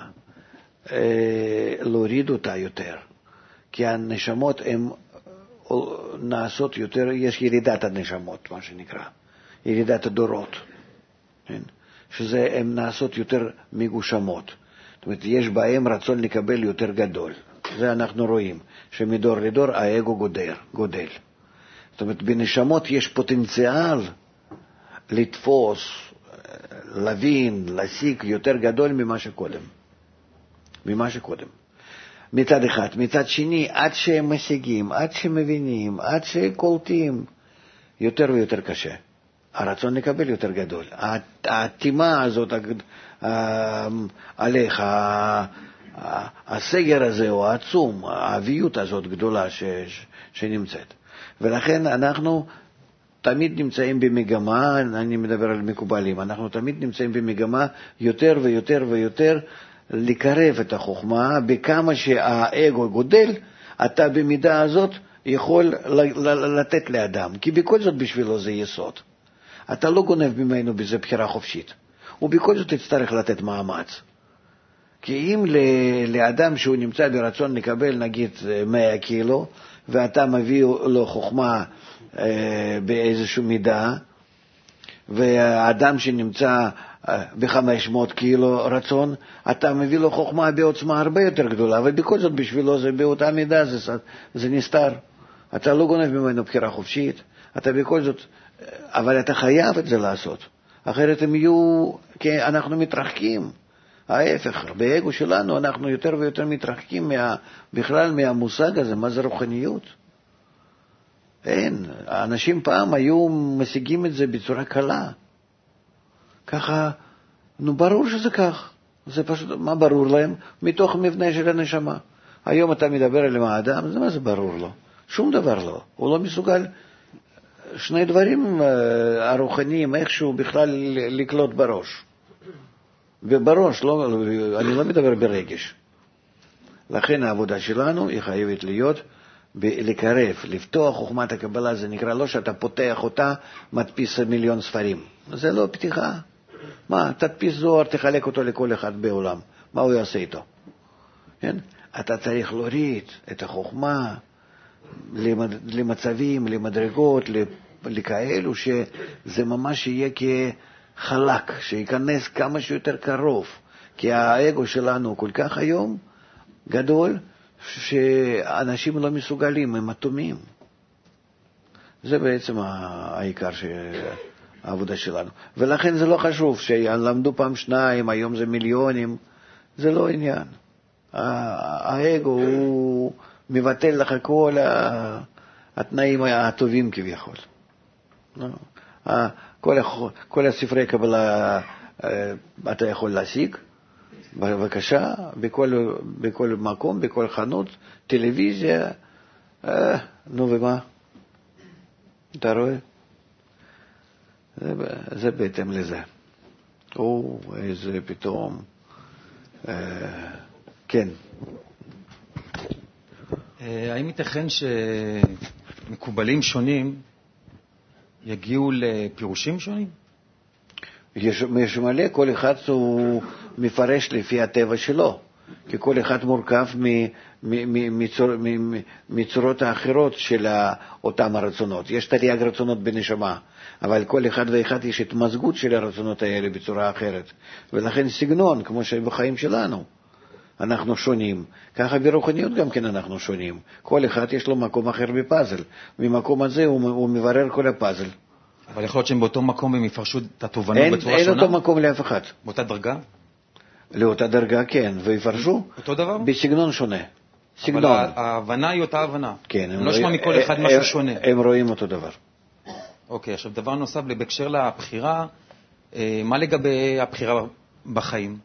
להוריד אותה יותר, כי הנשמות הן נעשות יותר, יש ירידת הנשמות, מה שנקרא, ירידת הדורות, כן? שזה הן נעשות יותר מגושמות. זאת אומרת, יש בהם רצון לקבל יותר גדול. זה אנחנו רואים, שמדור לדור האגו גודל. זאת אומרת, בנשמות יש פוטנציאל לתפוס, להבין, להשיג יותר גדול ממה שקודם. מצד אחד. מצד שני, עד שהם משיגים, עד שמבינים, עד שקולטים, יותר ויותר קשה. הרצון לקבל יותר גדול. העתימה הזאת עליך, הסגר הזה הוא העצום, האביות הזאת גדולה שנמצאת. ולכן אנחנו תמיד נמצאים במגמה, אני מדבר על מקובלים, אנחנו תמיד נמצאים במגמה יותר ויותר ויותר לקרב את החוכמה, בכמה שהאגו גודל, אתה במידה הזאת יכול לתת לאדם, כי בכל זאת בשבילו זה יסוד. אתה לא גונב ממנו בזה בחירה חופשית, ובכל זאת תצטרך לתת מאמץ. כי אם לאדם שהוא נמצא ברצון לקבל נגיד 100 קילו, ואתה מביא לו חוכמה באיזושהי מידה, והאדם שנמצא ב-500 קילו רצון, אתה מביא לו חוכמה בעוצמה הרבה יותר גדולה, אבל בכל זאת בשבילו זה באותה מידה, זה נסתר. אתה לא גונב ממנו בחירה חופשית, אתה בכל זאת, אבל אתה חייב את זה לעשות. אחרת הם יהיו, כי אנחנו מתרחקים. ההפך, באגו שלנו אנחנו יותר ויותר מתרחקים בכלל מהמושג הזה, מה זה רוחניות. אין, האנשים פעם היו משיגים את זה בצורה קלה. ככה, ברור שזה כך. זה פשוט, מה ברור להם? מתוך מבנה של הנשמה. היום אתה מדבר עם האדם, זה מה זה ברור לו? שום דבר לא. הוא לא מסוגל שני דברים הרוחניים, איכשהו בכלל לקלוט בראש. ובראש, אני לא מדבר ברגש. לכן העבודה שלנו היא חייבת להיות לקרב, לפתוח חוכמת הקבלה, זה נקרא לא שאתה פותח אותה, מדפיס 1,000,000 ספרים. זה לא פתיחה. מה, תדפיס זוהר, תחלק אותו לכל אחד בעולם. מה הוא יעשה איתו? כן? אתה צריך להוריד את החוכמה למצבים, למדרגות, לכאלו שזה ממש יהיה כחלק, שיכנס כמה שיותר קרוב. כי האגו שלנו כל כך היום גדול, שאנשים לא מסוגלים, הם אטומים. זה בעצם העיקר העבודה שלנו. ולכן זה לא חשוב שלמדו פעם 2, היום זה מיליונים, זה לא עניין. האגו הוא מבטל לך התנאים הטובים כביכול. כל הספרי קבלה אתה יכול להשיג, בבקשה, בכל מקום, בכל חנות, טלוויזיה, נו ומה? אתה רואה? זה בהתאם לזה. איזה פתאום. כן. האם ייתכן שמקובלים שונים יגיעו לפירושים שונים? יש מלא, כל אחד הוא מפרש לפי הטבע שלו, כי כל אחד מורכב מצורות האחרות של אותם הרצונות. יש תרי"ג רצונות בנשמה, אבל כל אחד ואחד יש התמזגות של הרצונות האלה בצורה אחרת, ולכן סגנון, כמו שבחיים שלנו אנחנו שונים, ככה ברוחניות גם כן אנחנו שונים. כל אחד יש לו מקום אחר בפאזל, ממקום הזה הוא מברר כל הפאזל. אבל יכול להיות שהם באותו מקום הם יפרשו את התובנות בצורה שונה? אין אותו מקום לאף אחד. באותה דרגה? לאותה דרגה, כן, ויפרשו אותו דבר? בסגנון שונה. אבל ההבנה היא אותה הבנה. כן. לא שמע מכל אחד משהו שונה. הם רואים אותו דבר. אוקיי, עכשיו דבר נוסף, בהקשר לבחירה, מה לגבי הבחירה בחיים?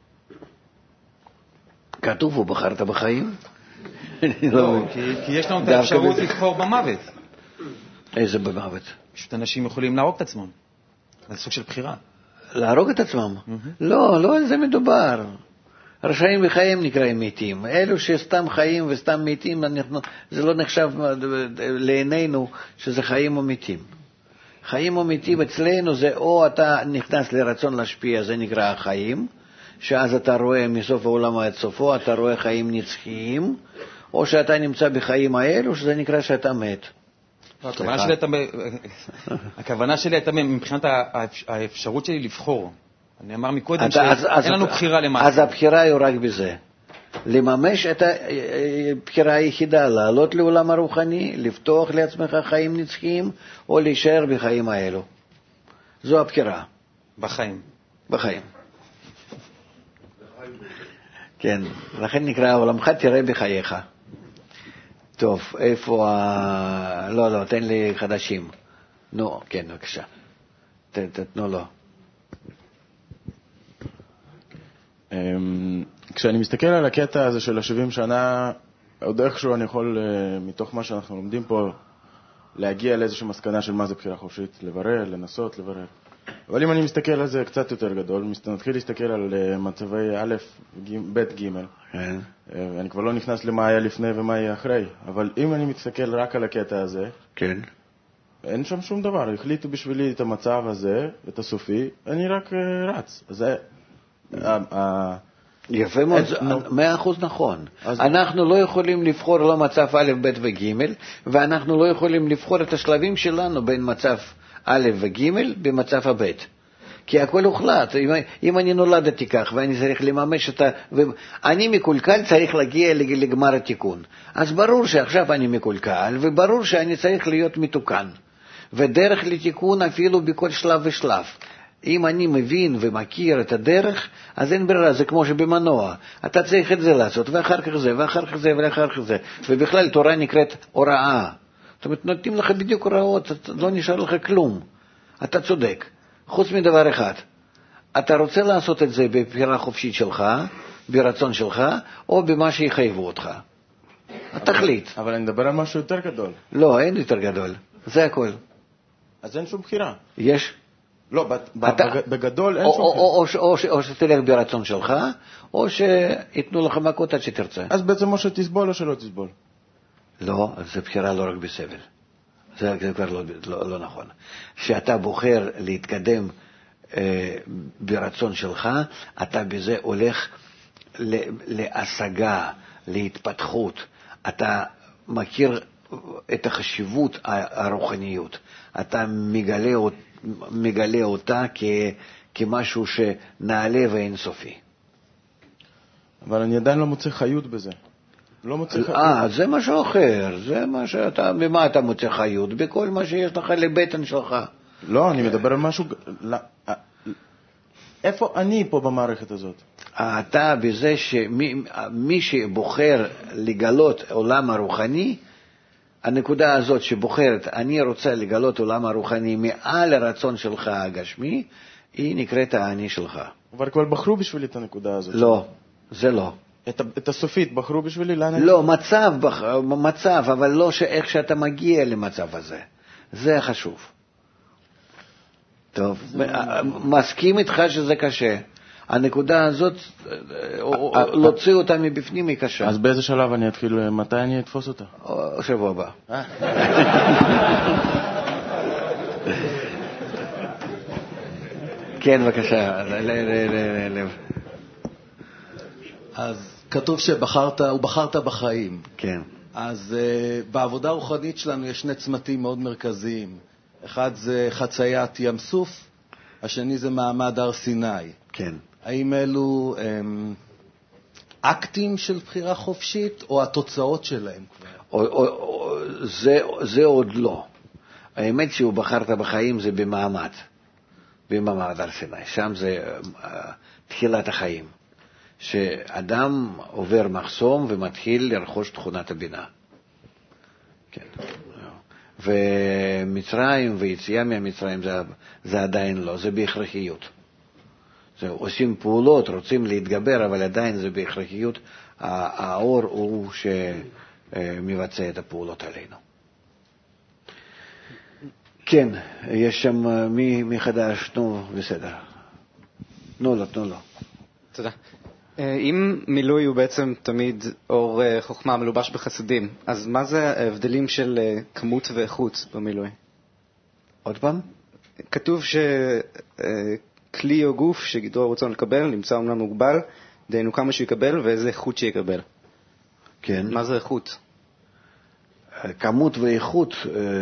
כתוב, הוא בחרת בחיים? לא, כי יש לנו את האפשרות לבחור במוות. איזה במוות? פשוט אנשים יכולים להרוג את עצמם. זה סוג של בחירה. להרוג את עצמם? לא, לא על זה מדובר. רשעים וחיים נקראים מתים. אלו שסתם חיים וסתם מתים, זה לא נחשב לעינינו שזה חיים או מתים. חיים או מתים אצלנו זה או אתה נכנס לרצון להשפיע, זה נקרא החיים, שאז אתה רואה מסוף העולם עד סופו, אתה רואה חיים נצחיים, או שאתה נמצא בחיים האלו, שזה נקרא שאתה מת. הכוונה שלי הייתה מבחינת האפשרות שלי לבחור. אני אמר מקודם שאין לנו בחירה למעשה. אז הבחירה היא רק בזה. לממש את הבחירה היחידה, לעלות לעולם הרוחני, לפתוח לעצמך חיים נצחיים, או להישאר בחיים האלו. זו הבחירה. בחיים. בחיים. כן, לכן נקרא עולמך תראה בחייך. טוב, איפה לא, תן לי חדשים. נו, כן, בבקשה. תתנו לו. כשאני מסתכל על הקטע הזה של ה-70 שנה, עוד איכשהו אני יכול, מתוך מה שאנחנו לומדים פה, להגיע לאיזושהי מסקנה של מה זה בחירה חופשית, לברר, לנסות, לברר. אבל אם אני מסתכל על זה קצת יותר גדול, נתחיל להסתכל על מצבי א', ב', ג', אני כבר לא נכנס למה היה לפני ומה היה אחרי, אבל אם אני מסתכל רק על הקטע הזה, כן. אין שם שום דבר, החליטו בשבילי את המצב הזה, את הסופי, אני רק רץ. אז זה... יפה מאוד, 100% נכון. אנחנו לא יכולים לבחור לא מצב א', ב' וג', ואנחנו לא יכולים לבחור את השלבים שלנו בין מצב א' וג' במצב הב'. כי הכל הוחלט. אם אני נולדתי כך ואני צריך לממש את אני מקולקל, צריך להגיע לגמר התיקון. אז ברור שעכשיו אני מקולקל, וברור שאני צריך להיות מתוקן. ודרך לתיקון אפילו בכל שלב ושלב. אם אני מבין ומכיר את הדרך, אז אין ברירה, זה כמו שבמנוע. אתה צריך את זה לעשות, ואחר כך זה, ואחר כך זה, ואחר כך זה. ובכלל תורה נקראת הוראה. זאת אומרת, נותנים לך בדיוק הוראות, לא נשאר לך כלום. אתה צודק. חוץ מדבר אחד. אתה רוצה לעשות את זה בבחירה חופשית שלך, ברצון שלך, או במה שיחייבו אותך. התכלית. אבל אני מדבר על משהו יותר גדול. לא, אין יותר גדול. זה הכל. אז אין שום בחירה. יש. לא, בגדול אין שום... או שתלך ברצון שלך, או שיתנו לך מכות עד שתרצה. אז בעצם או שתסבול או שלא תסבול. לא, זה בחירה לא רק בסבל. זה כבר לא נכון. שאתה בוחר להתקדם ברצון שלך, אתה בזה הולך להשגה, להתפתחות. אתה מכיר את החשיבות הרוחניות. אתה מגלה אותה כמשהו שנעלה ואינסופי. אבל אני עדיין לא מוצא חיות בזה. לא מוצא חיות. זה משהו אחר. זה מה שאתה, במה אתה מוצא חיות? בכל מה שיש לך לבטן שלך. לא, אני מדבר על משהו... איפה אני פה במערכת הזאת? אתה בזה שמי שבוחר לגלות עולם הרוחני, הנקודה הזאת שבוחרת, אני רוצה לגלות עולם הרוחני מעל הרצון שלך הגשמי, היא נקראת האני שלך. אבל כבר בחרו בשבילי את הנקודה הזאת. לא, זה לא. את הסופית בחרו בשבילי? לא, מצב, אבל לא איך שאתה מגיע למצב הזה. זה חשוב. טוב, מסכים איתך שזה קשה. הנקודה הזאת, להוציא אותה מבפנים היא קשה. אז באיזה שלב אני אתחיל, מתי אני אתפוס אותה? שבוע הבא. כן, בבקשה. אז כתוב שבחרת בחיים. כן. אז בעבודה הרוחנית שלנו יש שני צמתים מאוד מרכזיים. אחד זה חציית ים סוף, השני זה מעמד הר סיני. כן. האם אלו אקטים של בחירה חופשית, או התוצאות שלהם כבר? זה עוד לא. האמת שהוא בחרת בחיים זה במעמד הר סיני. שם זה תחילת החיים. שאדם עובר מחסום ומתחיל לרכוש תכונת הבינה. כן. ומצרים ויציאה מהמצרים זה עדיין לא, זה בהכרחיות. עושים פעולות, רוצים להתגבר, אבל עדיין זה בהכרחיות. האור הוא שמבצע את הפעולות עלינו. כן, יש שם מי חדש, נו, בסדר. תנו לו. תודה. אם מילוי הוא בעצם תמיד אור חוכמה מלובש בחסדים, אז מה זה ההבדלים של כמות ואיכות במילוי? עוד פעם? כתוב שכלי או גוף שגידרו הרצון לקבל נמצא אומנם מוגבל, דהיינו כמה שהוא יקבל ואיזה איכות שיקבל. כן. מה זה איכות? כמות ואיכות,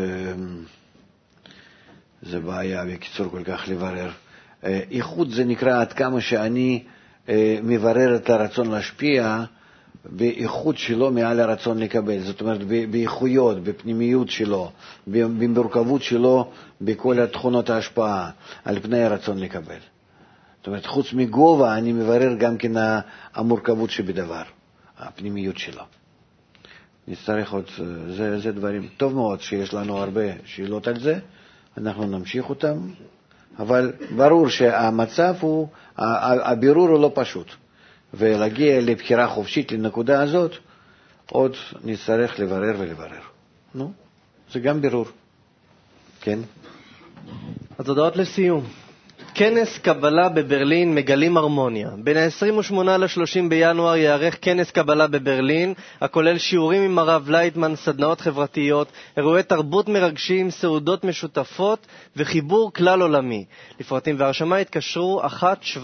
זה בעיה בקיצור כל כך לברר. איכות זה נקרא עד כמה שאני מברר את הרצון להשפיע באיכות שלו מעל הרצון לקבל. זאת אומרת, באיכויות, בפנימיות שלו, במורכבות שלו, בכל התכונות ההשפעה על פני הרצון לקבל. זאת אומרת, חוץ מגובה אני מברר גם כן המורכבות שבדבר, הפנימיות שלו. נצטרך עוד, זה דברים טוב מאוד שיש לנו הרבה שאלות על זה, אנחנו נמשיך אותם, אבל ברור שהמצב הוא, הבירור הוא לא פשוט, ולהגיע לבחירה חופשית לנקודה הזאת, עוד נצטרך לברר ולברר. נו, זה גם בירור. כן? אז הודעות לסיום. כנס קבלה בברלין מגלים הרמוניה. בין ה-28 ל-30 בינואר יערך כנס קבלה בברלין, הכולל שיעורים עם הרב לייטמן, סדנאות חברתיות, אירועי תרבות מרגשים, סעודות משותפות וחיבור כלל עולמי. לפרטים והרשמה התקשרו 1-700-509-209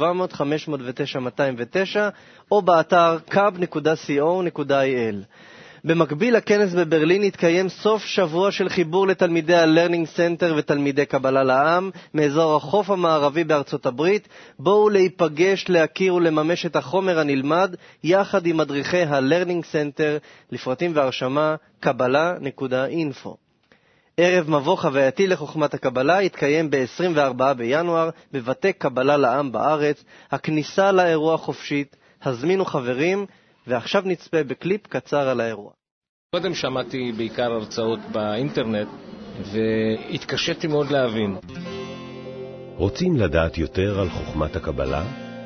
או באתר kab.co.il. במקביל לכנס בברלין התקיים סוף שבוע של חיבור לתלמידי הלרנינג סנטר ותלמידי קבלה לעם מאזור החוף המערבי בארצות הברית. בואו להיפגש, להכיר ולממש את החומר הנלמד יחד עם מדריכי הלרנינג סנטר. לפרטים והרשמה kabbalah.info. ערב מבוא חווייתי לחוכמת הקבלה התקיים ב-24 בינואר בבתי קבלה לעם בארץ. הכניסה לאירוע חופשית, הזמינו חברים. ועכשיו נצפה בקליפ קצר על האירוע. קודם שמעתי בעיקר הרצאות באינטרנט והתקשיתי מאוד להבין. רוצים לדעת יותר על חוכמת הקבלה?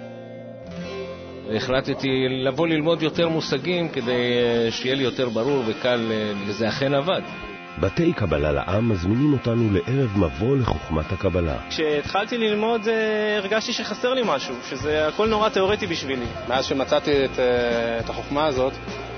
החלטתי לבוא ללמוד יותר מושגים כדי שיהיה לי יותר ברור וקל, וזה אכן עבד. בתי קבלה לעם מזמינים אותנו לערב מבוא לחוכמת הקבלה. כשהתחלתי ללמוד הרגשתי שחסר לי משהו, שזה הכל נורא תיאורטי בשבילי. מאז שמצאתי את החוכמה הזאת,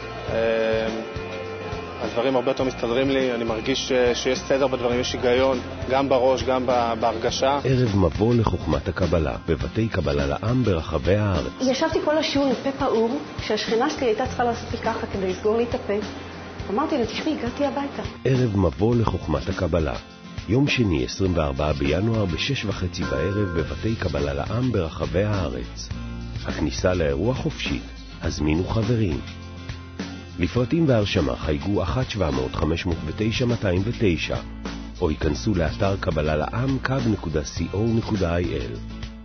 הדברים הרבה יותר מסתדרים לי, אני מרגיש שיש סדר בדברים, יש היגיון, גם בראש, גם בהרגשה. ערב מבוא לחוכמת הקבלה, בבתי קבלה לעם ברחבי הארץ. ישבתי כל השיעור עם פה פעור, שהשכנה שלי הייתה צריכה לעשות לי ככה כדי לסגור לי את הפה. אמרתי לה, תשמעי, הגעתי הביתה. ערב מבוא לחוכמת הקבלה, יום שני 24 בינואר ב-6:30 בערב בבתי קבלה לעם ברחבי הארץ. הכניסה לאירוע חופשית, הזמינו חברים. לפרטים והרשמה חייגו 1-700-509-209 או ייכנסו לאתר קבלה לעם kab.co.il.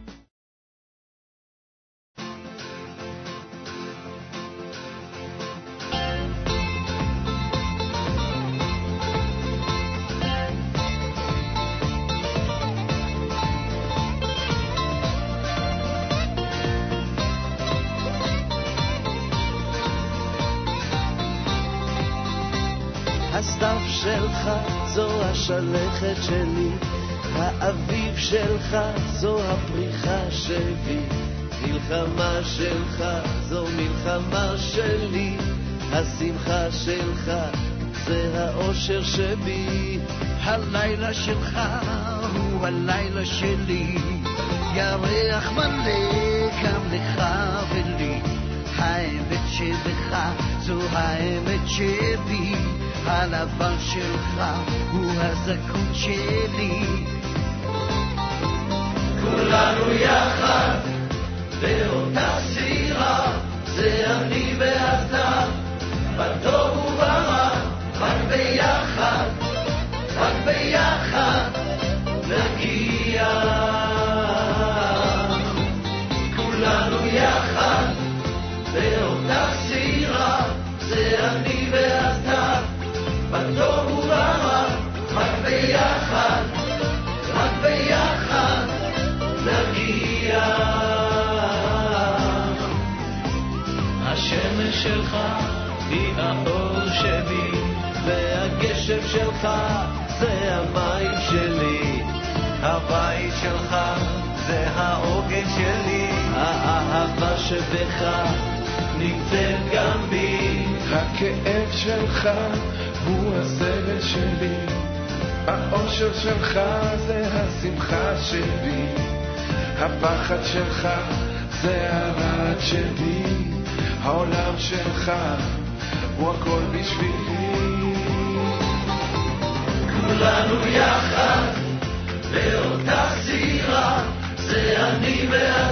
הסתיו שלך זו השלכת שלי, האביב שלך זו הפריחה שלי, מלחמה שלך זו מלחמה שלי, השמחה שלך זה האושר שבי. הלילה שלך הוא הלילה שלי, ירח מלא גם לך ולי, האמת שבך זו האמת שבי, הלבן שלך הוא הזקון שלי. כולנו יחד באותה סירה, זה אני ואתה, בטוב וברע, רק ביחד, רק ביחד נגיע. כולנו יחד באותה סירה, זה אני ואתה, בטוב וברע, רק ביחד, רק ביחד נגיע. השמש שלך היא האור שלי, והגשם שלך זה המים שלי, הבית שלך זה העוגן שלי, האהבה שבך נמצאת גם בי. הכאב שלך הוא הסבל שלי, האושר שלך זה השמחה שלי, הפחד שלך זה הרעד שלי, העולם שלך הוא הכל בשבילי. כולנו יחד באותה סירה, זה אני ואתה.